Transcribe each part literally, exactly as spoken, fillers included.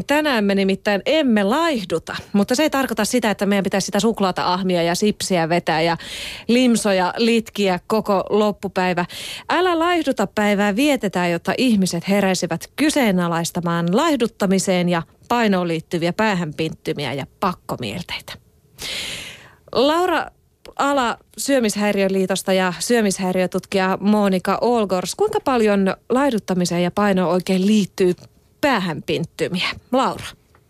Tänään me nimittäin emme laihduta, mutta se ei tarkoita sitä, että meidän pitäisi sitä suklaata ahmia ja sipsiä vetää ja limsoja litkiä koko loppupäivä. Älä laihduta päivää vietetään, jotta ihmiset heräisivät kyseenalaistamaan laihduttamiseen ja painoon liittyviä päähänpinttymiä ja pakkomielteitä. Laura Ala Syömishäiriöliitosta ja syömishäiriötutkija Monika Olgors. Kuinka paljon laihduttamiseen ja painoon oikein liittyy päähänpinttymiä? Laura.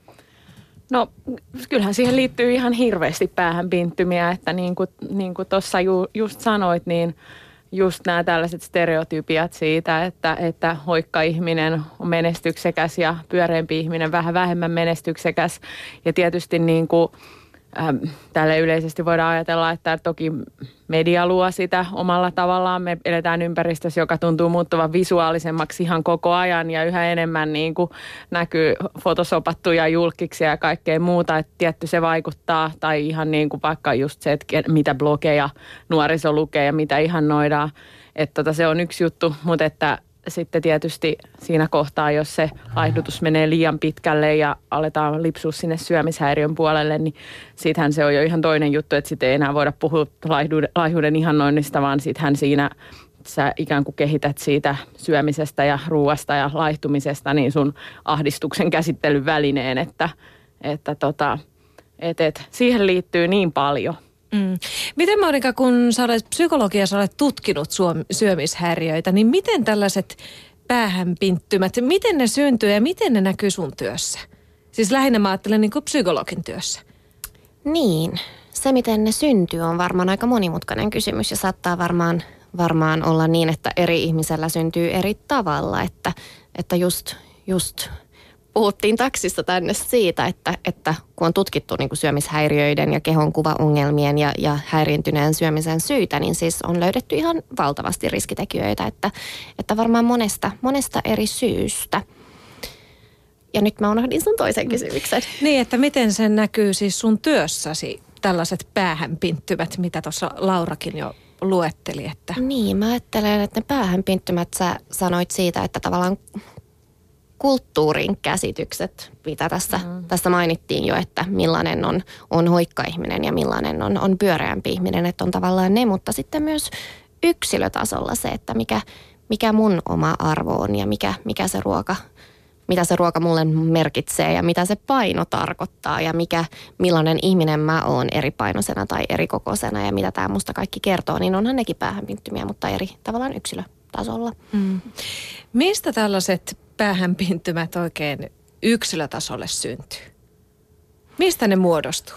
No kyllähän siihen liittyy ihan hirveästi päähänpinttymiä, että niin kuin, niin kuin tuossa ju, just sanoit, niin just nämä tällaiset stereotypiat siitä, että, että hoikka ihminen on menestyksekäs ja pyöreämpi ihminen vähän vähemmän menestyksekäs. Ja tietysti niin kuin Ähm, tälle yleisesti voidaan ajatella, että toki media luo sitä omalla tavallaan. Me eletään ympäristössä, joka tuntuu muuttuvan visuaalisemmaksi ihan koko ajan ja yhä enemmän niin kuin näkyy fotosopattuja julkkiksia ja kaikkea muuta. Että tietty se vaikuttaa tai ihan niin kuin vaikka just se, että mitä blogeja nuoriso lukee ja mitä ihannoidaan. Että tota, se on yksi juttu, mutta että sitten tietysti siinä kohtaa, jos se laihdutus menee liian pitkälle ja aletaan lipsua sinne syömishäiriön puolelle, niin siitähän se on jo ihan toinen juttu, että sitten ei enää voida puhua laihuuden, laihuuden ihannoinnista, vaan sittenhän siinä sä ikään kuin kehität siitä syömisestä ja ruuasta ja laihtumisesta niin sun ahdistuksen käsittelyn välineen, että, että tota, et, et, siihen liittyy niin paljon. Mm. Miten Monika, kun sä olet psykologia, sä olet tutkinut suom- syömishäiriöitä, niin miten tällaiset päähänpinttymät, miten ne syntyy ja miten ne näkyy sun työssä? Siis lähinnä mä ajattelen niin kuin psykologin työssä. Niin, se miten ne syntyy on varmaan aika monimutkainen kysymys ja saattaa varmaan, varmaan olla niin, että eri ihmisellä syntyy eri tavalla, että, että just, just puhuttiin taksissa tänne siitä, että, että kun on tutkittu niin kuin syömishäiriöiden ja kehonkuvaongelmien ja, ja häiriintyneen syömisen syitä, niin siis on löydetty ihan valtavasti riskitekijöitä, että, että varmaan monesta, monesta eri syystä. Ja nyt mä unohdin sun toisen kysymyksen. Niin, että miten se näkyy siis sun työssäsi, tällaiset päähänpinttymät, mitä tuossa Laurakin jo luetteli. Että... Niin, mä ajattelen, että ne päähänpinttymät sä sanoit siitä, että tavallaan kulttuurin käsitykset, mitä tässä, mm. tässä mainittiin jo, että millainen on, on hoikka ihminen ja millainen on, on pyöreämpi ihminen, että on tavallaan ne, mutta sitten myös yksilötasolla se, että mikä, mikä mun oma arvo on ja mikä, mikä se ruoka, mitä se ruoka mulle merkitsee ja mitä se paino tarkoittaa ja mikä, millainen ihminen mä oon eri painoisena tai eri kokoisena ja mitä tämä musta kaikki kertoo, niin onhan nekin päähänpinttymiä, mutta eri tavallaan yksilötasolla. Mm. Mistä tällaiset päähänpinttymät oikein yksilötasolle syntyy? Mistä ne muodostuu?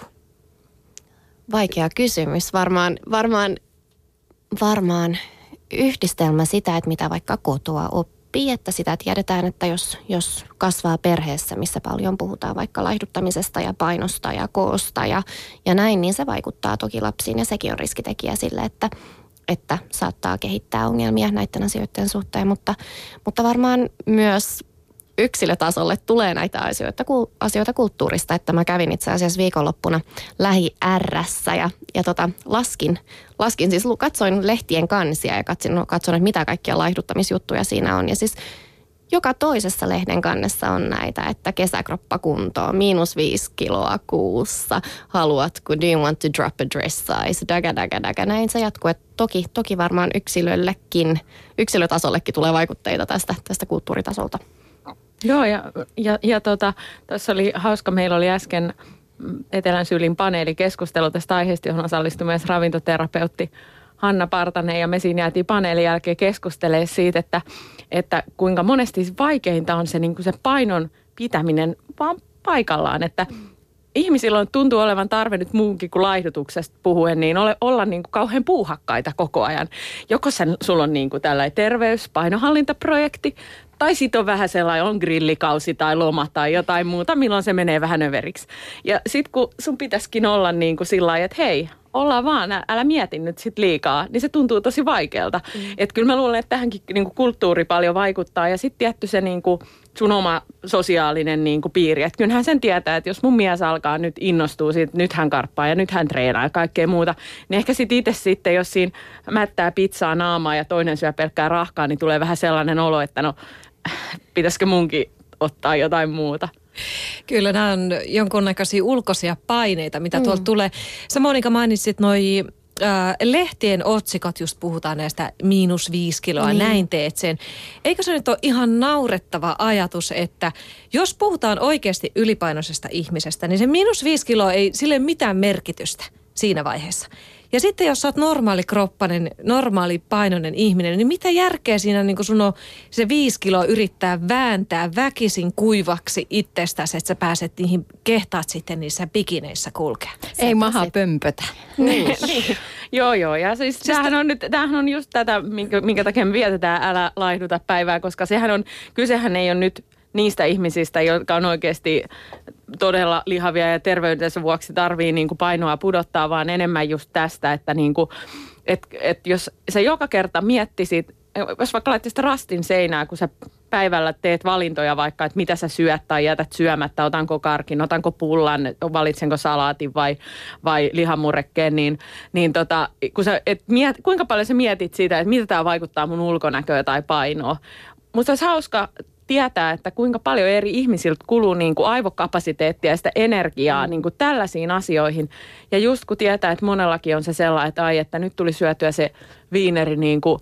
Vaikea kysymys. Varmaan, varmaan, varmaan yhdistelmä sitä, että mitä vaikka kotoa oppii, että sitä tiedetään, että jos, jos kasvaa perheessä, missä paljon puhutaan vaikka laihduttamisesta ja painosta ja koosta ja, ja näin, niin se vaikuttaa toki lapsiin ja sekin on riskitekijä sille, että että saattaa kehittää ongelmia näiden asioiden suhteen, mutta, mutta varmaan myös yksilötasolle tulee näitä asioita, asioita kulttuurista, että mä kävin itse asiassa viikonloppuna Lähi-R:ssä ja, ja tota, laskin, laskin, siis katsoin lehtien kansia ja katsoin, katsoin, että mitä kaikkia laihduttamisjuttuja siinä on ja siis joka toisessa lehden kannessa on näitä, että kesäkroppa kuntoon, miinus viisi kiloa kuussa, haluatko, do you want to drop a dress size, daga, daga, daga, näin se jatkuu. Että toki, toki varmaan yksilöllekin, yksilötasollekin tulee vaikutteita tästä, tästä kulttuuritasolta. Joo, ja, ja, ja tota, tuossa oli hauska, meillä oli äsken Etelän Sylin paneelikeskustelu tästä aiheesta, johon osallistui myös ravintoterapeutti Hanna Partanen, ja me siinä jäätiin paneelin jälkeen keskustelemaan siitä, että, että kuinka monesti vaikeinta on se, niin kuin se painon pitäminen vaan paikallaan, että ihmisillä on, tuntuu olevan tarve nyt muunkin kuin laihdutuksesta puhuen, niin ole, olla niin kuin kauhean puuhakkaita koko ajan. Joko sen, sulla on niin kuin tällainen terveys-, painohallintaprojekti, tai sitten on vähän sellainen, on grillikausi tai loma tai jotain muuta, milloin se menee vähän överiksi. Ja sitten kun sun pitäisikin olla niin kuin sillä lailla, että hei, ollaan vaan, älä mieti nyt sit liikaa, niin se tuntuu tosi vaikealta. Mm. Että kyllä mä luulen, että tähänkin niin kuin kulttuuri paljon vaikuttaa ja sitten tietty se niin kuin sun oma sosiaalinen niin kuin piiri. Että kyllähän sen tietää, että jos mun mies alkaa nyt innostua siitä, nyt hän karppaa ja nyt hän treenaa ja kaikkea muuta, niin ehkä sitten itse sitten, jos siinä mättää pizzaa naamaa ja toinen syö pelkkää rahkaa, niin tulee vähän sellainen olo, että no pitäisikö munkin ottaa jotain muuta. Kyllä nämä on jonkunnäköisiä ulkoisia paineita, mitä mm. tuolta tulee. Sä Monika mainitsit noi äh, lehtien otsikot, just puhutaan näistä miinus viisi kiloa, niin. Näin teet sen. Eikö se nyt ole ihan naurettava ajatus, että jos puhutaan oikeasti ylipainoisesta ihmisestä, niin se miinus viisi kiloa ei sille mitään merkitystä siinä vaiheessa. Ja sitten jos sä oot normaali kroppainen, normaali painoinen ihminen, niin mitä järkeä siinä niin kun sun on se viisi kiloa yrittää vääntää väkisin kuivaksi itsestäsi, että sä pääset niihin, kehtaat sitten niissä bikineissä kulkea. Ei maha pömpötä. Niin. niin. Joo, joo. Ja siis tämähän on, nyt, tämähän on just tätä, minkä, minkä takia me vietetään Älä laihduta päivää, koska sehän on, kysehän ei ole nyt niistä ihmisistä, jotka on oikeasti todella lihavia ja terveydensä vuoksi tarvii niin kuin painoa pudottaa, vaan enemmän just tästä, että niin kuin, et, et jos sä joka kerta miettisit, jos vaikka laittaisit rastin seinää, kun sä päivällä teet valintoja vaikka, että mitä sä syöt tai jätät syömättä, otanko karkin, otanko pullan, valitsenko salaatin vai, vai lihamurekkeen, niin, niin tota, kun sä, et miet, kuinka paljon sä mietit siitä, että mitä tämä vaikuttaa mun ulkonäköä tai painoa. Musta olisi hauska tietää, että kuinka paljon eri ihmisiltä kuluu niin kuin aivokapasiteettia ja sitä energiaa mm. niin kuin tällaisiin asioihin. Ja just kun tietää, että monellakin on se sellainen, että ai, että nyt tuli syötyä se viineri niin kuin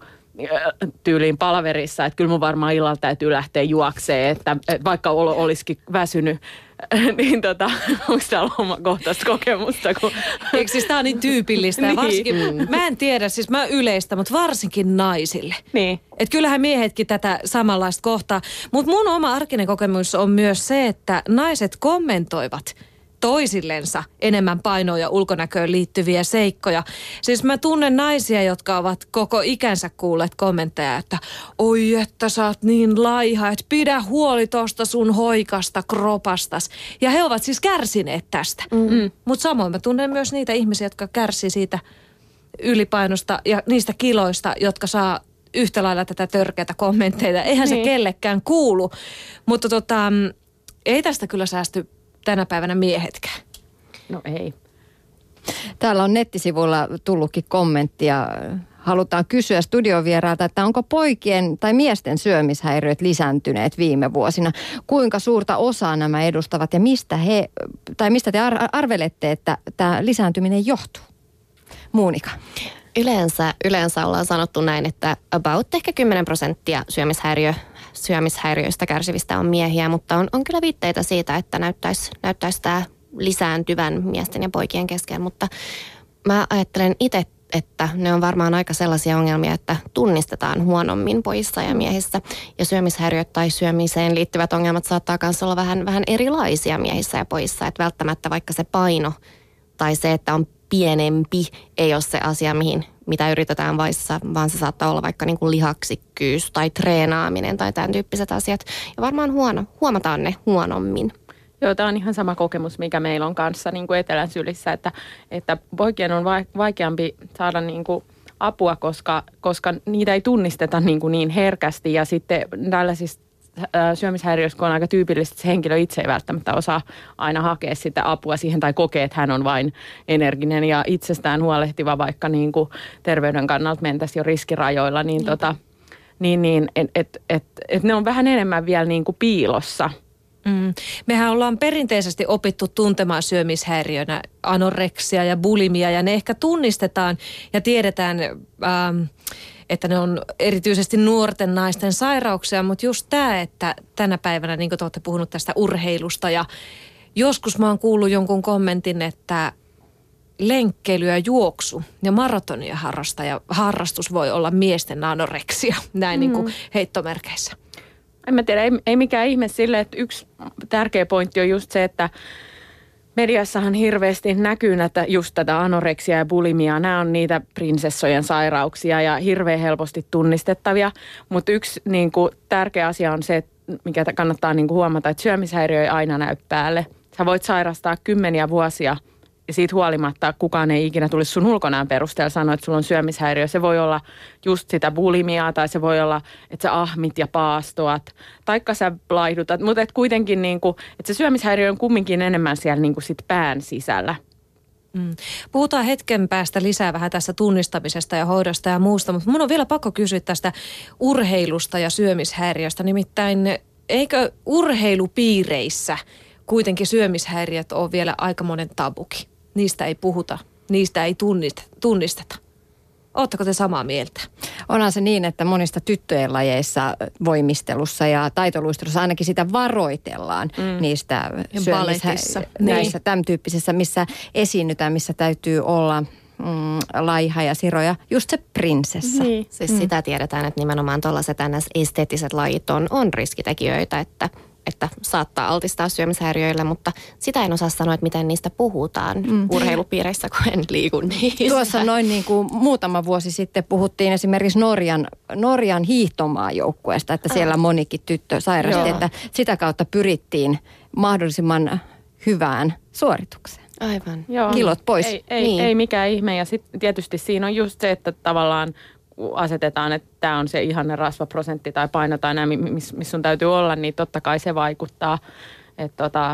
tyyliin palaverissa, että kyllä mun varmaan illalla täytyy lähteä juokseen, että vaikka olisikin väsynyt, niin tota, onko täällä omakohtaista kokemusta? Kun... Eikö siis tää on niin tyypillistä ja varsinkin, niin. Mä en tiedä, siis mä yleistä, mutta varsinkin naisille. Niin. Että kyllähän miehetkin tätä samanlaista kohtaa, mutta mun oma arkinen kokemus on myös se, että naiset kommentoivat toisillensa enemmän painoa ja ulkonäköön liittyviä seikkoja. Siis mä tunnen naisia, jotka ovat koko ikänsä kuulleet kommentteja, että oi, että sä oot niin laiha, että pidä huoli tosta sun hoikasta kropastas. Ja he ovat siis kärsineet tästä. Mm. Mutta samoin mä tunnen myös niitä ihmisiä, jotka kärsii siitä ylipainosta ja niistä kiloista, jotka saa yhtä lailla tätä törkeätä kommentteita. Eihän niin. Se kellekään kuulu. Mutta tota, ei tästä kyllä säästy tänä päivänä miehetkään. No ei. Täällä on nettisivuilla tullutkin kommenttia. Halutaan kysyä studiovierailta, että onko poikien tai miesten syömishäiriöt lisääntyneet viime vuosina? Kuinka suurta osaa nämä edustavat ja mistä he, tai mistä te arvelette, että tämä lisääntyminen johtuu? Monika. Yleensä, yleensä ollaan sanottu näin, että about ehkä kymmenen prosenttia syömishäiriö, syömishäiriöistä kärsivistä on miehiä, mutta on, on kyllä viitteitä siitä, että näyttäisi, näyttäisi tämä lisääntyvän miesten ja poikien kesken, mutta mä ajattelen itse, että ne on varmaan aika sellaisia ongelmia, että tunnistetaan huonommin pojissa ja miehissä. Ja syömishäiriöt tai syömiseen liittyvät ongelmat saattaa myös olla vähän, vähän erilaisia miehissä ja pojissa, että välttämättä vaikka se paino tai se, että on pienempi, ei ole se asia, mihin, mitä yritetään vaissa, vaan se saattaa olla vaikka niin kuin lihaksikkyys tai treenaaminen tai tämän tyyppiset asiat. Ja varmaan huono, huomataan ne huonommin. Joo, tämä on ihan sama kokemus, mikä meillä on kanssa niin kuin etelän sylissä, että, että poikien on vaikeampi saada niin kuin apua, koska, koska niitä ei tunnisteta niin, kuin niin herkästi ja sitten tällaisista syömishäiriössä, kun on aika tyypillistä, että se henkilö itse ei välttämättä osaa aina hakea sitä apua siihen tai kokee, että hän on vain energinen ja itsestään huolehtiva, vaikka niin kuin terveyden kannalta mentäisiin jo riskirajoilla, niin, tota, niin, niin että et, et, et ne on vähän enemmän vielä niin kuin piilossa. Mm. Mehän ollaan perinteisesti opittu tuntemaan syömishäiriönä anoreksia ja bulimia ja ne ehkä tunnistetaan ja tiedetään, ähm, että ne on erityisesti nuorten naisten sairauksia, mutta just tämä, että tänä päivänä, niin kuin te olette puhunut tästä urheilusta ja joskus mä oon kuullut jonkun kommentin, että lenkkeily ja juoksu ja maratonia harrastaja, harrastus voi olla miesten anoreksia, näin mm. niin kuin heittomerkeissä. En mä tiedä, ei, ei mikään ihme sille, että yksi tärkeä pointti on just se, että mediassahan hirveästi näkyy näitä, just tätä anoreksia ja bulimiaa. Nämä on niitä prinsessojen sairauksia ja hirveän helposti tunnistettavia. Mutta yksi niin kuin, tärkeä asia on se, mikä kannattaa niin kuin, huomata, että syömishäiriö ei aina näy päälle. Sä voit sairastaa kymmeniä vuosia ja siitä huolimatta kukaan ei ikinä tulisi sun ulkonäön perusteella sanoa, että sulla on syömishäiriö. Se voi olla just sitä bulimiaa tai se voi olla, että sä ahmit ja paastoat. Taikka sä laihdutat, mutta et kuitenkin niin kuin, että se syömishäiriö on kumminkin enemmän siellä niin kuin sit pään sisällä. Mm. Puhutaan hetken päästä lisää vähän tässä tunnistamisesta ja hoidosta ja muusta, mutta mun on vielä pakko kysyä tästä urheilusta ja syömishäiriöstä. Nimittäin eikö urheilupiireissä kuitenkin syömishäiriöt ole vielä aikamoinen tabuki? Niistä ei puhuta, niistä ei tunnisteta. Ootteko te samaa mieltä? Onhan se niin, että monista tyttöjen lajeissa, voimistelussa ja taitoluistelussa ainakin sitä varoitellaan mm. niistä syömishäiriöistä. Näissä niin. Tämän tyyppisessä, missä esiinnytään, missä täytyy olla mm, laiha ja siroja. Just se prinsessa. Niin. Siis mm. sitä tiedetään, että nimenomaan tuollaiset esteettiset lajit on, on riskitekijöitä, että että saattaa altistaa syömishäiriöille, mutta sitä en osaa sanoa, että miten niistä puhutaan mm. urheilupiireissä, kun en liiku niissä. Tuossa noin niin kuin muutama vuosi sitten puhuttiin esimerkiksi Norjan, Norjan hiihtomaajoukkueesta, että siellä ah. monikin tyttö sairasti, Joo. että sitä kautta pyrittiin mahdollisimman hyvään suoritukseen. Aivan. Joo. Kilot pois. Ei, ei, niin. ei mikään ihme ja sitten tietysti siinä on just se, että tavallaan asetetaan, että tämä on se ihanne rasvaprosentti tai paino tai nämä, missä mis sun täytyy olla, niin totta kai se vaikuttaa. Että tota,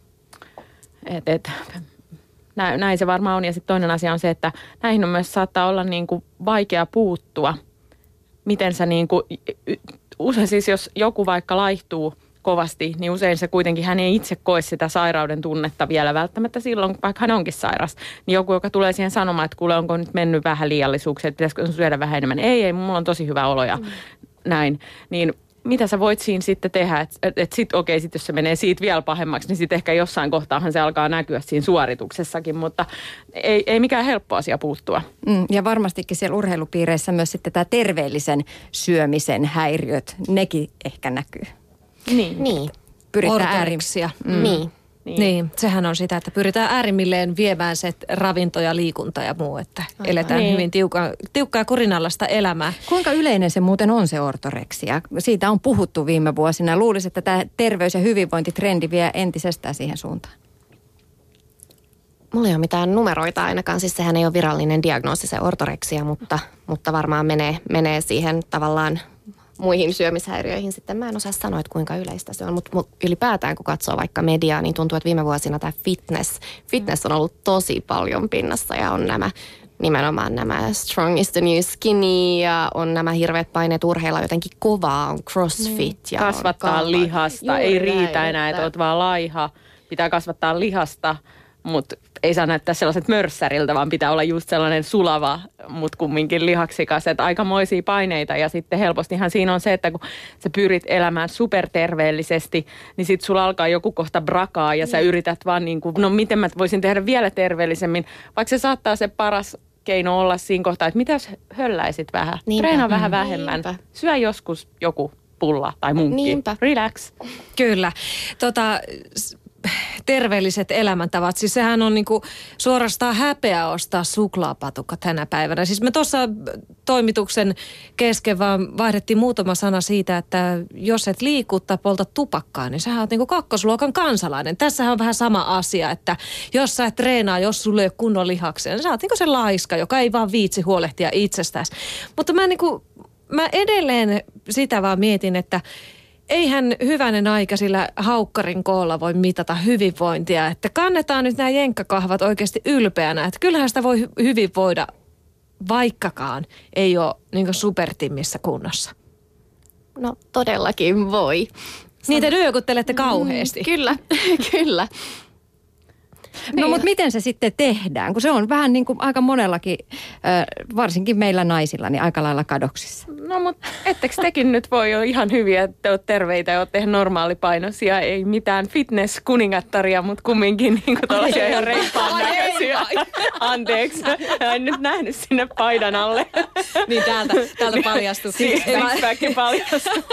et, et, näin, näin se varmaan on. Ja sitten toinen asia on se, että näihin on myös saattaa olla niin kuin vaikea puuttua. Miten sä niin kuin, usein siis jos joku vaikka laihtuu kovasti, niin usein se kuitenkin, hän ei itse koe sitä sairauden tunnetta vielä välttämättä silloin, vaikka hän onkin sairas. Niin joku, joka tulee siihen sanomaan, että kuule, onko nyt mennyt vähän liiallisuuksia, että pitäisikö syödä vähän enemmän. Ei, ei, mulla on tosi hyvä olo ja mm. näin. Niin mitä sä voit siinä sitten tehdä, että et, et sitten okei, sit jos se menee siitä vielä pahemmaksi, niin sitten ehkä jossain kohtaahan se alkaa näkyä siinä suorituksessakin, mutta ei, ei mikään helppo asia puuttua. Mm, ja varmastikin siellä urheilupiireissä myös sitten tämä terveellisen syömisen häiriöt, nekin ehkä näkyy. Niin. niin. Pyritään äärimmäisiä. Mm. Niin. Niin. niin, sehän on sitä, että pyritään äärimmilleen viemään se ravinto ja liikunta ja muu, että Aivan. eletään niin. hyvin tiukkaa, tiukkaa kurinalaista elämää. Kuinka yleinen se muuten on se ortoreksia? Siitä on puhuttu viime vuosina. Luulisin, että tämä terveys- ja hyvinvointitrendi vie entisestään siihen suuntaan. Mulla ei ole mitään numeroita ainakaan, siis sehän ei ole virallinen diagnoosi se ortoreksia, mutta, mutta varmaan menee, menee siihen tavallaan muihin syömishäiriöihin sitten. Mä en osaa sanoa, että kuinka yleistä se on, mutta ylipäätään kun katsoo vaikka mediaa, niin tuntuu, että viime vuosina tämä fitness, fitness on ollut tosi paljon pinnassa ja on nämä nimenomaan nämä strong is the new skinny ja on nämä hirveät paineet urheilla jotenkin kovaa, on crossfit. Mm. Ja kasvattaa on lihasta, Juuri ei riitä näin, enää, että oot vaan laiha, pitää kasvattaa lihasta. Mutta ei saa näyttää sellaiset mörssäriltä, vaan pitää olla just sellainen sulava, mutta kumminkin lihaksikas. Että aikamoisia paineita ja sitten helpostihan siinä on se, että kun sä pyrit elämään superterveellisesti, niin sitten sulla alkaa joku kohta brakaa ja sä yrität vaan niin kuin, no miten mä voisin tehdä vielä terveellisemmin. Vaikka se saattaa se paras keino olla siinä kohtaa, että mitä jos hölläisit vähän, Niinpä. Treenaa mm. vähän vähemmän, Niinpä. Syö joskus joku pulla tai munkki. Niinpä. Relax. Kyllä. Tota... terveelliset elämäntavat. Siis sehän on niinku suorastaan häpeä ostaa suklaapatukka tänä päivänä. Siis me tuossa toimituksen kesken vaan vaihdettiin muutama sana siitä, että jos et liiku tai polta tupakkaa, niin sähän oot niinku kakkosluokan kansalainen. Tässähän on vähän sama asia, että jos sä et treenaa, jos sulle ei ole kunnon lihaksia, niin sä oot niinku se laiska, joka ei vaan viitsi huolehtia itsestäsi. Mutta mä, niinku, mä edelleen sitä vaan mietin, että eihän hyvänen aika sillä haukkarin koolla voi mitata hyvinvointia, että kannetaan nyt nämä jenkkakahvat oikeasti ylpeänä, että kyllähän sitä voi hyvin voida, vaikkakaan ei ole niin kuin supertimmissä kunnossa. No todellakin voi. Niitä nyökuttelette kauheasti. Mm, kyllä, kyllä. No mutta miten se sitten tehdään, kun se on vähän niin kuin aika monellakin, varsinkin meillä naisilla, niin aika lailla kadoksissa. No mutta ettekö tekin nyt voi olla ihan hyviä, että te olette terveitä ja olette normaalipainoisia, ei mitään fitness-kuningattaria, mutta kumminkin niin kuin tuollaisia ihan reippaan näköisiä. Anteeksi, en nyt nähnyt sinne paidan alle. Niin täältä, täältä paljastui. Sixpackin paljastui.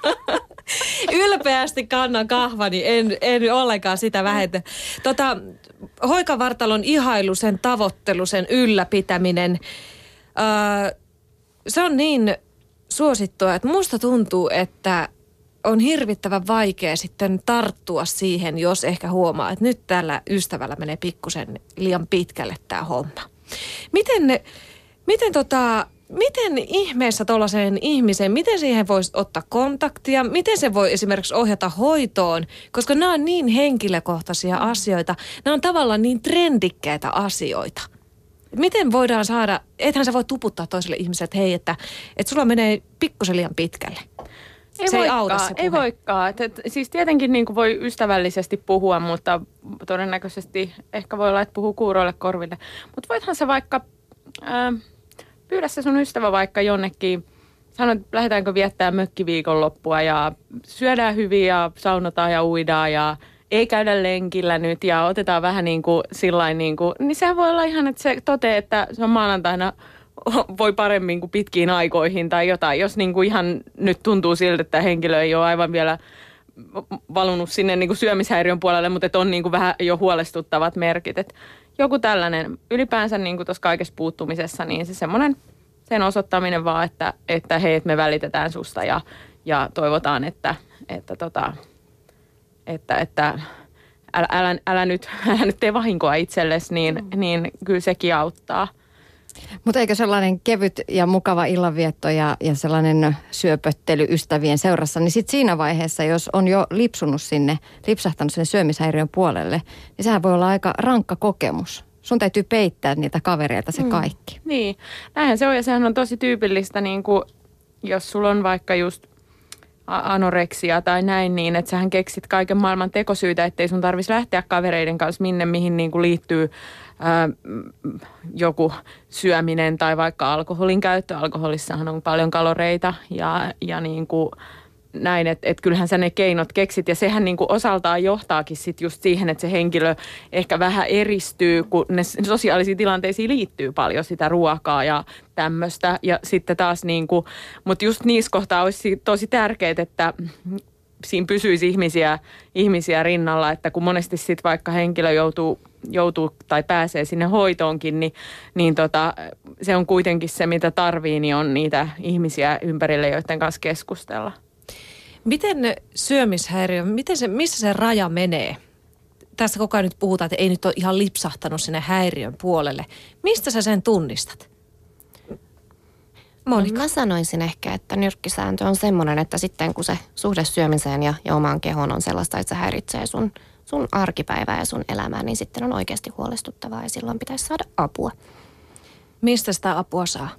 Ylpeästi kannan kahvani, en, en ollenkaan sitä vähetä. Tota, hoikavartalon ihailu, sen tavoittelu, sen ylläpitäminen, öö, se on niin suosittua, että musta tuntuu, että on hirvittävän vaikea sitten tarttua siihen, jos ehkä huomaa, että nyt tällä ystävällä menee pikkusen liian pitkälle tämä homma. Miten, miten tota... Miten ihmeessä tuollaiseen ihmiseen, miten siihen voisi ottaa kontaktia, miten se voi esimerkiksi ohjata hoitoon, koska nämä on niin henkilökohtaisia asioita, nämä on tavallaan niin trendikkäitä asioita. Miten voidaan saada, ethän sä voi tuputtaa toiselle ihmiselle, että hei, että, että sulla menee pikkusen liian pitkälle. Ei se ei voikaan, auta se puhe. Ei voikaan. Et, et, siis tietenkin niin kuin voi ystävällisesti puhua, mutta todennäköisesti ehkä voi olla, että puhuu kuuroille korville. Mutta voithan sä vaikka, ää, pyydä se sun ystävä vaikka jonnekin, sano, että lähdetäänkö viettää mökkiviikonloppua ja syödään hyvin ja saunotaan ja uidaan ja ei käydä lenkillä nyt ja otetaan vähän niin kuin sillain niin kuin, niin sehän voi olla ihan, että se toteaa, että se on maanantaina voi paremmin kuin pitkiin aikoihin tai jotain. Jos niin kuin ihan nyt tuntuu siltä, että henkilö ei ole aivan vielä valunut sinne niin kuin syömishäiriön puolelle, mutta että on niin kuin vähän jo huolestuttavat merkit. Että joku tällainen ylipäänsä niin kuin tuossa kaikessa puuttumisessa, niin se semmoinen sen osoittaminen vaan, että, että hei, että me välitetään susta ja, ja toivotaan, että, että, tota, että, että älä, älä, älä, nyt, älä nyt tee vahinkoa itsellesi, niin, mm. niin kyllä sekin auttaa. Mutta eikö sellainen kevyt ja mukava illanvietto ja, ja sellainen syöpöttely ystävien seurassa, niin sitten siinä vaiheessa, jos on jo lipsunut sinne, lipsahtanut sinne syömishäiriön puolelle, niin sehän voi olla aika rankka kokemus. Sun täytyy peittää niitä kavereita se kaikki. Mm. Niin, näinhän se on ja sehän on tosi tyypillistä, niin kuin, jos sulla on vaikka just anoreksia tai näin, niin että sähän keksit kaiken maailman tekosyitä, ettei sun tarvitsisi lähteä kavereiden kanssa minne, mihin niin kuin liittyy ää, joku syöminen tai vaikka alkoholin käyttö. Alkoholissahan on paljon kaloreita ja, ja niin kuin näin, että et kyllähän sä ne keinot keksit ja sehän niin kuin osaltaan johtaakin sit just siihen, että se henkilö ehkä vähän eristyy, kun ne sosiaalisiin tilanteisiin liittyy paljon sitä ruokaa ja tämmöistä. Ja sitten taas niin kuin, mutta just niissä kohtaa olisi tosi tärkeää, että siinä pysyisi ihmisiä, ihmisiä rinnalla, että kun monesti sitten vaikka henkilö joutuu, joutuu tai pääsee sinne hoitoonkin, niin, niin tota, se on kuitenkin se, mitä tarvii, niin on niitä ihmisiä ympärille, joiden kanssa keskustella. Miten syömishäiriö, miten se, missä se raja menee? Tässä koko ajan nyt puhutaan, että ei nyt ole ihan lipsahtanut sinne häiriön puolelle. Mistä sä sen tunnistat? Monika. No, mä sanoisin ehkä, että nyrkkisääntö on semmoinen, että sitten kun se suhde syömiseen ja, ja omaan kehoon on sellaista, että se häiritsee sun, sun arkipäivää ja sun elämää, niin sitten on oikeasti huolestuttavaa ja silloin pitäisi saada apua. Mistä sitä apua saa?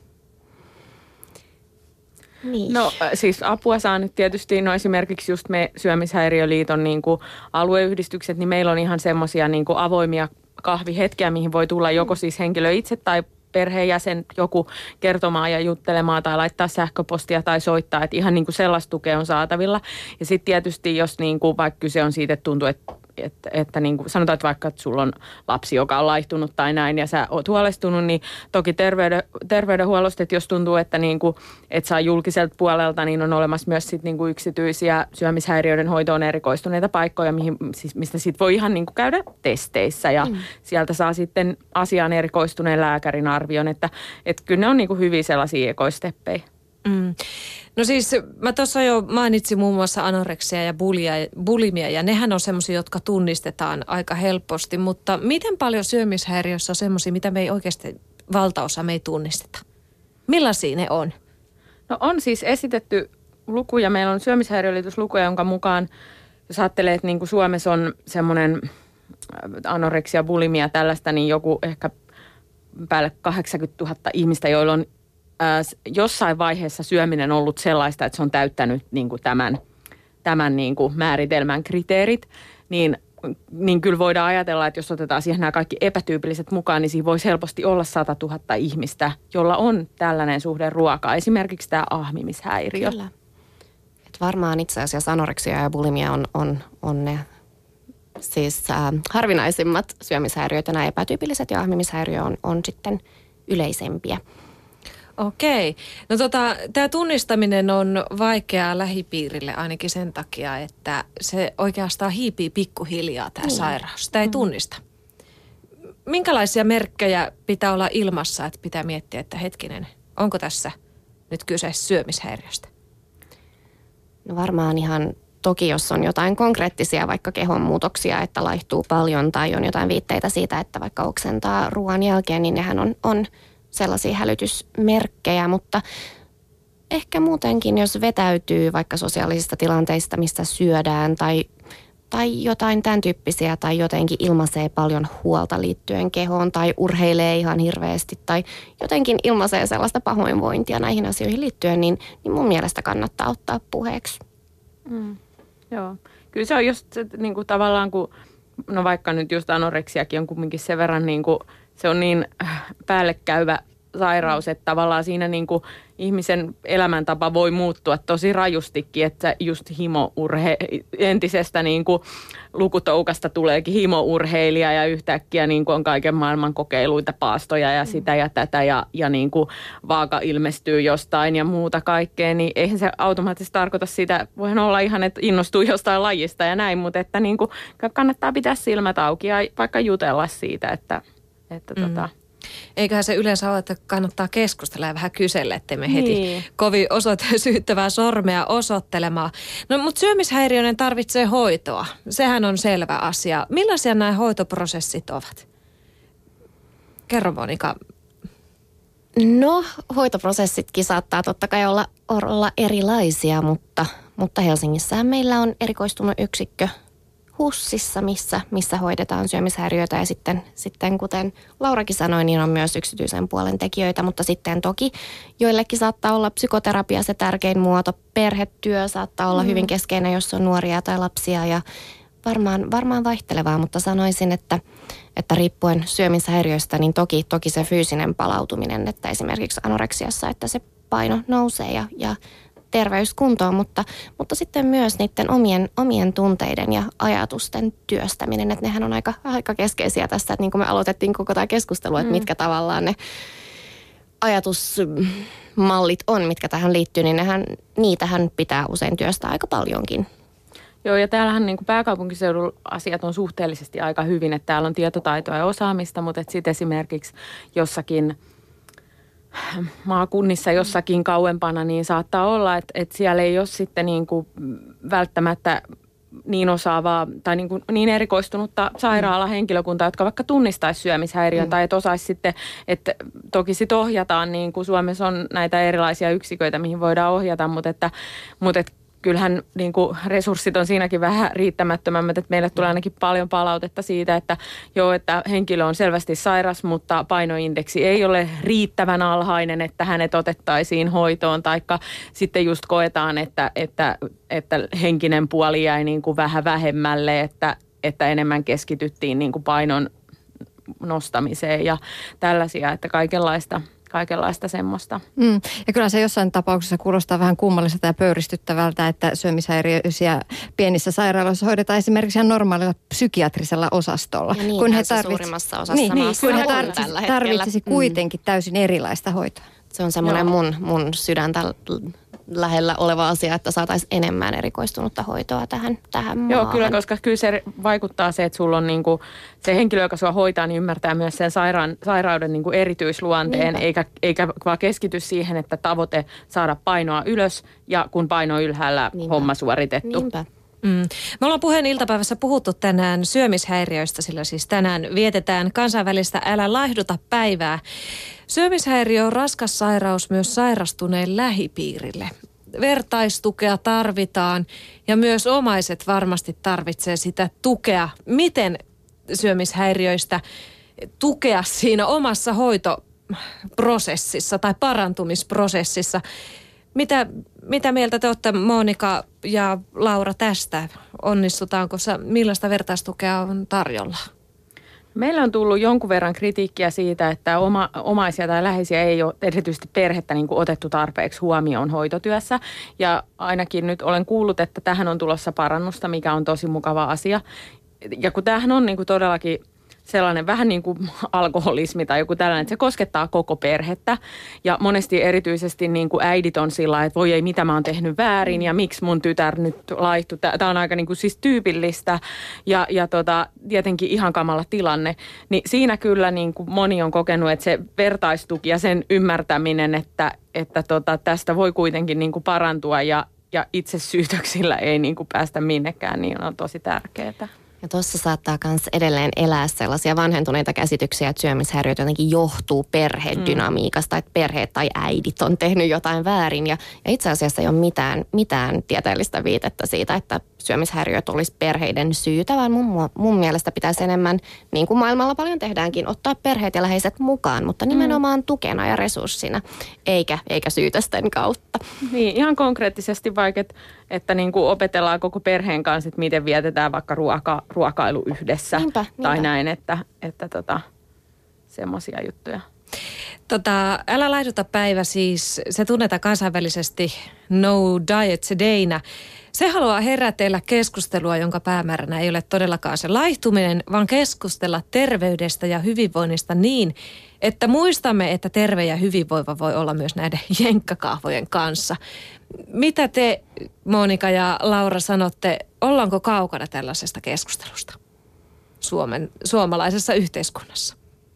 Niin. No siis apua saa nyt tietysti, no esimerkiksi just me Syömishäiriöliiton niin kuin alueyhdistykset, niin meillä on ihan semmoisia niin kuin avoimia kahvihetkiä, mihin voi tulla joko siis henkilö itse tai perheenjäsen joku kertomaan ja juttelemaan tai laittaa sähköpostia tai soittaa, että ihan niin kuin sellaista tukea on saatavilla. Ja sitten tietysti, jos niin kuin vaikka kyse on siitä, että tuntuu, että Että, että niin kuin sanotaan, että vaikka että sulla on lapsi, joka on laihtunut tai näin ja sä oot huolestunut, niin toki terveyden, terveydenhuollosta, että jos tuntuu, että niin kuin, et saa julkiselta puolelta, niin on olemassa myös sit niin kuin yksityisiä syömishäiriöiden hoitoon erikoistuneita paikkoja, mihin, siis, mistä sit voi ihan niin kuin käydä testeissä ja mm. sieltä saa sitten asiaan erikoistuneen lääkärin arvion, että, että kyllä ne on niin kuin hyviä sellaisia ekoisteppejä. Mm. No siis mä tuossa jo mainitsin muun muassa anoreksia ja bulia, bulimia ja nehän on semmoisia, jotka tunnistetaan aika helposti, mutta miten paljon syömishäiriössä on semmoisia, mitä me ei oikeasti valtaosa me ei tunnisteta? Millaisia ne on? No on siis esitetty lukuja. Meillä on Syömishäiriöliitoslukuja, jonka mukaan, jos ajattelee, että niin kuin Suomessa on semmoinen anoreksia, bulimia tällaista, niin joku ehkä päälle kahdeksankymmentätuhatta ihmistä, joilla on jossain vaiheessa syöminen on ollut sellaista, että se on täyttänyt niin kuin tämän, tämän niin kuin määritelmän kriteerit, niin, niin kyllä voidaan ajatella, että jos otetaan siihen nämä kaikki epätyypilliset mukaan, niin siinä voisi helposti olla sata tuhatta ihmistä, jolla on tällainen suhde ruokaa. Esimerkiksi tämä ahmimishäiriö. Kyllä. Et varmaan itse asiassa anoreksia ja bulimia on, on, on ne siis äh, harvinaisimmat syömishäiriöt ja nämä epätyypilliset ja ahmimishäiriö on, on sitten yleisempiä. Okei. No tota, tämä tunnistaminen on vaikeaa lähipiirille ainakin sen takia, että se oikeastaan hiipii pikkuhiljaa tämä mm. sairaus. Sitä ei mm. tunnista. Minkälaisia merkkejä pitää olla ilmassa, että pitää miettiä, että hetkinen, onko tässä nyt kyse syömishäiriöstä? No varmaan ihan toki, jos on jotain konkreettisia vaikka kehon muutoksia, että laihtuu paljon tai on jotain viitteitä siitä, että vaikka oksentaa ruoan jälkeen, niin nehän on, on sellaisia hälytysmerkkejä, mutta ehkä muutenkin, jos vetäytyy vaikka sosiaalisista tilanteista, mistä syödään tai, tai jotain tämän tyyppisiä tai jotenkin ilmaisee paljon huolta liittyen kehoon tai urheilee ihan hirveästi tai jotenkin ilmaisee sellaista pahoinvointia näihin asioihin liittyen, niin, niin mun mielestä kannattaa ottaa puheeksi Mm. Joo. Kyllä se on just se, niin kuin tavallaan, kun no vaikka nyt just anoreksiakin on kumminkin sen verran, niin kuin, se on niin päällekäyvä sairaus, että tavallaan siinä niin kuin ihmisen elämäntapa voi muuttua tosi rajustikin, että just himourhe, entisestä niin kuin lukutoukasta tuleekin himourheilija ja yhtäkkiä niin kuin on kaiken maailman kokeiluita, paastoja ja sitä ja tätä ja, ja niin kuin vaaka ilmestyy jostain ja muuta kaikkea, niin eihän se automaattisesti tarkoita sitä, voihan olla ihan, että innostuu jostain lajista ja näin, mutta että niin kuin kannattaa pitää silmät auki ja vaikka jutella siitä, että, että mm. tota, eiköhän se yleensä ole, että kannattaa keskustella ja vähän kysellä, ettei me heti niin. kovin osoita syyttävää sormea osoittelemaan. No mutta syömishäiriöinen tarvitsee hoitoa. Sehän on selvä asia. Millaisia nämä hoitoprosessit ovat? Kerro Monika. No, hoitoprosessitkin saattaa totta kai olla, olla erilaisia, mutta, mutta Helsingissähän meillä on erikoistunut yksikkö HUSissa, missä, missä hoidetaan syömishäiriöitä ja sitten, sitten kuten Laurakin sanoi, niin on myös yksityisen puolen tekijöitä, mutta sitten toki joillekin saattaa olla psykoterapia se tärkein muoto, perhetyö saattaa olla mm. hyvin keskeinen, jos on nuoria tai lapsia ja varmaan, varmaan vaihtelevaa, mutta sanoisin, että, että riippuen syömishäiriöistä, niin toki, toki se fyysinen palautuminen, että esimerkiksi anoreksiassa, että se paino nousee ja, ja terveyskuntoon, mutta, mutta sitten myös niiden omien, omien tunteiden ja ajatusten työstäminen, että nehän on aika, aika keskeisiä tässä, että niin kuin me aloitettiin koko tämä keskustelu, että mm. mitkä tavallaan ne ajatusmallit on, mitkä tähän liittyy, niin nehän, niitähän pitää usein työstää aika paljonkin. Joo, ja täällähän niin kuin pääkaupunkiseudulla asiat on suhteellisesti aika hyvin, että täällä on tietotaitoa ja osaamista, mutta sitten esimerkiksi jossakin maakunnissa jossakin kauempana, niin saattaa olla, että, että siellä ei ole sitten niin kuin välttämättä niin osaavaa tai niin, kuin niin erikoistunutta sairaalahenkilökuntaa, jotka vaikka tunnistaisi syömishäiriön mm. tai että osaisi sitten, että toki sitten ohjataan, niin kuin Suomessa on näitä erilaisia yksiköitä, mihin voidaan ohjata, mutta että, mutta että kyllähän niin kuin resurssit on siinäkin vähän riittämättömämmät, että meille tulee ainakin paljon palautetta siitä, että joo, että henkilö on selvästi sairas, mutta painoindeksi ei ole riittävän alhainen, että hänet otettaisiin hoitoon, taikka sitten just koetaan, että, että, että henkinen puoli jäi niin kuin vähän vähemmälle, että, että enemmän keskityttiin niin kuin painon nostamiseen ja tällaisia, että kaikenlaista kaikenlaista semmoista. Mm. Ja kyllä se jossain tapauksessa kuulostaa vähän kummalliselta ja pöyristyttävältä, että syömishäiriöisiä pienissä sairaaloissa hoidetaan esimerkiksi ihan normaalilla psykiatrisella osastolla. Ja niin, kun he tarvits... suurimmassa osassa niin, maassa kun he on tarvitsisi, tällä hetkellä. tarvitsisi kuitenkin täysin erilaista hoitoa. Se on semmoinen mun, mun sydäntä lähellä oleva asia, että saataisiin enemmän erikoistunutta hoitoa tähän, tähän maahan. Joo, kyllä, koska kyllä se vaikuttaa se, että sulla on niinku, se henkilö, joka sua hoitaa, niin ymmärtää myös sen sairaan, sairauden niinku erityisluonteen, eikä, eikä vaan keskity siihen, että tavoite saada painoa ylös ja kun paino on ylhäällä, Niinpä. homma suoritettu. Niinpä. Mm. Me ollaan puheen iltapäivässä puhuttu tänään syömishäiriöistä, sillä siis tänään vietetään kansainvälistä Älä laihduta päivää. Syömishäiriö on raskas sairaus myös sairastuneen lähipiirille. Vertaistukea tarvitaan ja myös omaiset varmasti tarvitsee sitä tukea. Miten syömishäiriöistä tukea siinä omassa hoitoprosessissa tai parantumisprosessissa? Mitä, mitä mieltä te olette, Monika ja Laura, tästä? Onnistutaanko, millaista vertaistukea on tarjolla? Meillä on tullut jonkun verran kritiikkiä siitä, että oma, omaisia tai läheisiä ei ole erityisesti perhettä niin kuin otettu tarpeeksi huomioon hoitotyössä. Ja ainakin nyt olen kuullut, että tähän on tulossa parannusta, mikä on tosi mukava asia. Ja kun tämähän on niin kuin todellakin sellainen vähän niin kuin alkoholismi tai joku tällainen, että se koskettaa koko perhettä. Ja monesti erityisesti niin kuin äidit on sillä, että voi ei, mitä mä oon tehnyt väärin ja miksi mun tytär nyt laihtui. Tämä on aika niin kuin siis tyypillistä ja, ja tota, tietenkin ihan kamala tilanne. Niin siinä kyllä niin kuin moni on kokenut, että se vertaistuki ja sen ymmärtäminen, että, että tota, tästä voi kuitenkin niin kuin parantua ja, ja itse syytöksillä ei niin kuin päästä minnekään, niin on tosi tärkeää. Ja tuossa saattaa myös edelleen elää sellaisia vanhentuneita käsityksiä, että syömishäiriöt jotenkin johtuu perhedynamiikasta, että perheet tai äidit on tehnyt jotain väärin. Ja, ja itse asiassa ei ole mitään, mitään tieteellistä viitettä siitä, että syömishäiriöt olisi perheiden syytä, vaan mun, mun mielestä pitäisi enemmän, niin kuin maailmalla paljon tehdäänkin, ottaa perheet ja läheiset mukaan, mutta nimenomaan tukena ja resurssina, eikä, eikä syytösten kautta. Niin, ihan konkreettisesti vaikka, että, että niin kuin opetellaan koko perheen kanssa, että miten vietetään vaikka ruoka, ruokailu yhdessä niinpä, tai niinpä. näin, että, että tota, semmoisia juttuja. Tota, älä laihduta päivä siis, se tunnetaan kansainvälisesti No Diet Dayna. Se haluaa herätellä keskustelua, jonka päämääränä ei ole todellakaan se laihtuminen, vaan keskustella terveydestä ja hyvinvoinnista niin, että muistamme, että terve ja hyvinvoiva voi olla myös näiden jenkkakahvojen kanssa. Mitä te, Monika ja Laura, sanotte, ollaanko kaukana tällaisesta keskustelusta Suomen, suomalaisessa yhteiskunnassa?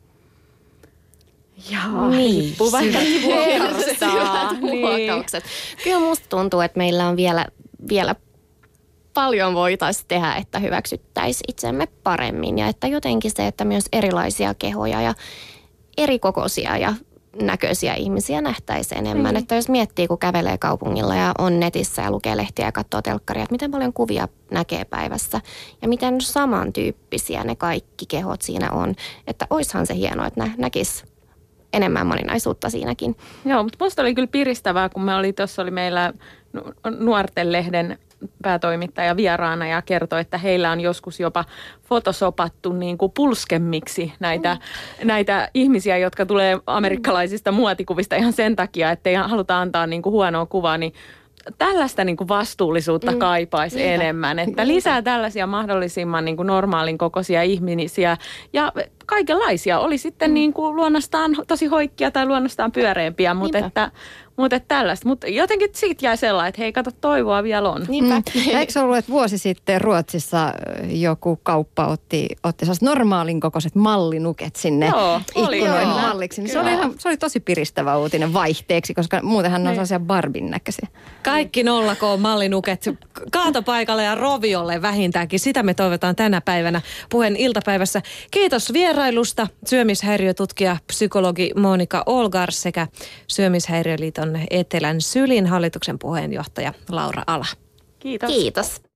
Jaa, Niin, riippuu vähän vuorosta. Muokkaukset. Kyllä musta tuntuu, että meillä on vielä, vielä paljon voitaisiin tehdä, että hyväksyttäisiin itsemme paremmin. Ja että jotenkin se, että myös erilaisia kehoja ja eri kokoisia ja näköisiä ihmisiä nähtäisiin enemmän. Mm. Että jos miettii, kun kävelee kaupungilla ja on netissä ja lukee lehtiä ja katsoo telkkaria, että miten paljon kuvia näkee päivässä ja miten samantyyppisiä ne kaikki kehot siinä on. Että oishan se hienoa, että nä- näkisi enemmän moninaisuutta siinäkin. Joo, mutta musta oli kyllä piristävää, kun me oli, tuossa oli meillä Nuorten lehden päätoimittaja vieraana ja kertoi, että heillä on joskus jopa fotosopattu niin kuin pulskemmiksi näitä, mm. näitä ihmisiä, jotka tulee amerikkalaisista muotikuvista ihan sen takia, että ei haluta antaa niin kuin huonoa kuvaa, niin tällaista niin kuin vastuullisuutta mm. kaipaisi Niinpä. enemmän, että Niinpä. lisää tällaisia mahdollisimman niin kuin normaalin kokoisia ihmisiä ja kaikenlaisia. Oli sitten mm. niin kuin luonnostaan tosi hoikkia tai luonnostaan pyöreämpiä, mutta että, mutta että tällaista. Mutta jotenkin siitä jäi sellainen, että hei, kato, toivoa vielä on. Niinpä. Mm. Eikö ollut, että vuosi sitten Ruotsissa joku kauppa otti, otti normaalin kokoiset mallinuket sinne Joo, oli, ikkunoihin joo. malliksi. Niin se, oli ihan, se oli tosi piristävä uutinen vaihteeksi, koska muutenhan ne on sellaisia Barbin näköisiä. Kaikki nollakoon mallinuket kaatopaikalle ja roviolle vähintäänkin. Sitä me toivotaan tänä päivänä Puheen iltapäivässä. Kiitos vierailusta syömishäiriötutkija, psykologi Monika Olgar sekä Syömishäiriöliiton Etelän Sylin hallituksen puheenjohtaja Laura Ala. Kiitos. Kiitos.